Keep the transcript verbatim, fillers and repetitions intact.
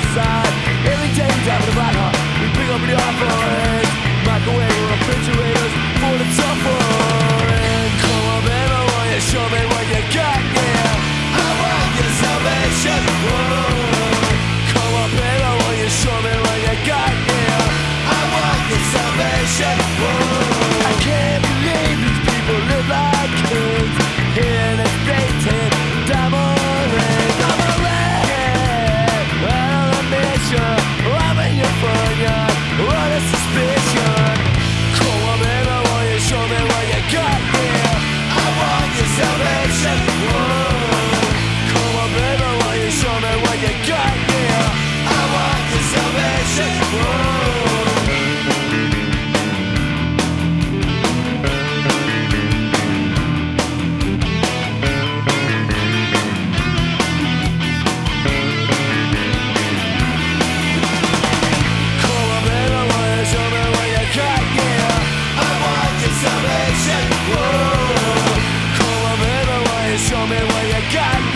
side. Every day we drive with a right heart. We pick up the offerings, microwave or refrigerators for the suffering. Come on, baby, will you show me what you got? Yeah, I want your salvation. Whoa. Come on, baby, will you show me what you got? Yeah, I want your salvation. Whoa. I can't believe these people live like kings in a state diamond ring. I'm a red, out on a mission. I'm in your front yard, what a suspicion. Come on, baby, will you show me what you got? Yeah, I want your salvation. Whoa. Come on, baby, will you show me what you got? Yeah, I want your salvation. Whoa. Show me what you got.